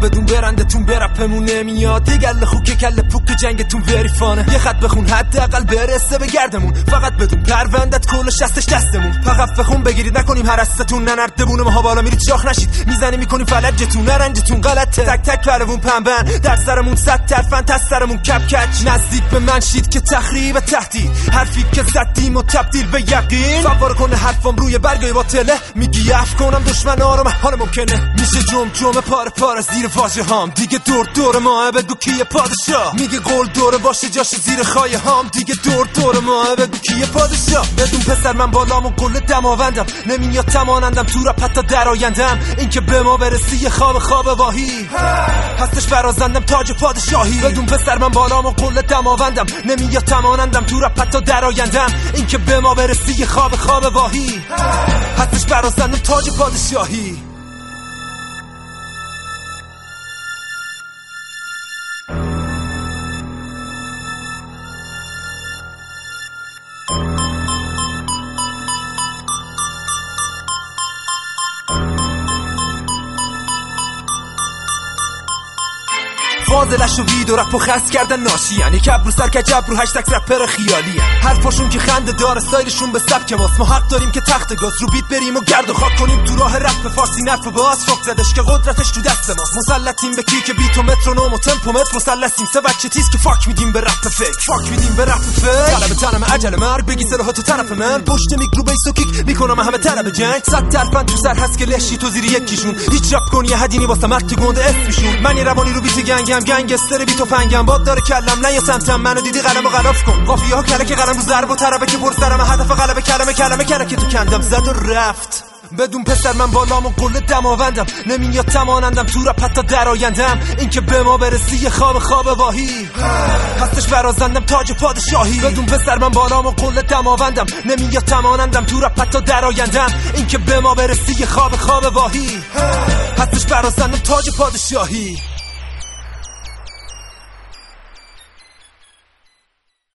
بدون برندتون برپمون نمیاد. یه گله خوک کله پوک جنگتون وریفانه. یه خط بخون حداقل برسه به گردمون. فقط بدون پروندت کلش دستش دستمون. فقط بخون بگیرید نکنیم هرستون ننردبونه ماها بالا میرید شاخ نشید. میزنی میکنیم فلجتون نرنجتون غلطه. تک تک پلوون پنبن در سرمون صد ترفن از سرمون کپ کچ. نزدیک به من شید که تخریب تهدید حرفی که زدیم و تبدیل به یقین. سوار کنه حرفم روی برگای باطله. میگی اف کنم دشمن آرام حال ممکنه. میشه جمجمه پاره پاره زیر واژه هام. دیگه دور دور ما بگو کیه پادشاه. میگه قول دوره باشه جاش زیر خایه هام. دیگه دور دور ما بگو کیه پادشاه. بدون پسر من بالامو قله دماوندم. نمیاد تمانندم تو رپ حتی درآیندم. این که به ما برسی یه خواب واهی هستش برازندم تاج پادشاهی. بدون پسر من بالامو قله دماوندم. نمیاد تمانندم تو رپ حتی درآیندم. این که به ما برسی یه خواب واهی هستش برازندم تاج پادشاهی. فاضلش و وید و رپ و خست کردن ناشی یعنی کب رو سر کجب رو هشتک رپر خیالی حرفاشون که خنده داره ستایلشون به سبک ماست. ما حق داریم که تخت گاز رو بیت بریم و گرد و خاک کنیم تو راه رپ فارسی نرف و باز فوق زدش که قدرتش تو دست ماست. مسلطیم به کیک بیت و مترونوم و تمپومتر. مسلسیم سه بچه تیز که فاک میدیم به رپ فیک. فاک میدیم به رپ فیک. طلب تنم عجله مرگ بگی سلاحاتو طرف من. پشت میکرو بیس و کیک میکنم همه طلب جنگ. صد ترفند تو سر هست که لشی تو زیر یکیشون. هیچ رپ کنی هدینی واسه مرد که گنده اسمشون. من یه روانی رو بیت گنگم گنگستر بیت و فنگم. باد داره کلم نه یه سمتم. منو دیدی قلمو غلاف کن. قافیه ها کله که قلم رو ضرب و طربه که پر سرم. هدف قلبه کلمه که تو کندم زد و رفت. بدون پسر من بالامو قله دماوندم. نمیاد تمانندم تو رپ حتی درآیندم. این که به ما برسی یه خواب واهی هستش برازندم تاج پادشاهی. بدون پسر من بالامو قله دماوندم. نمیاد تمانندم تو رپ حتی درآیندم. این که به ما برسی یه خواب واهی هستش برازندم تاج پادشاهی.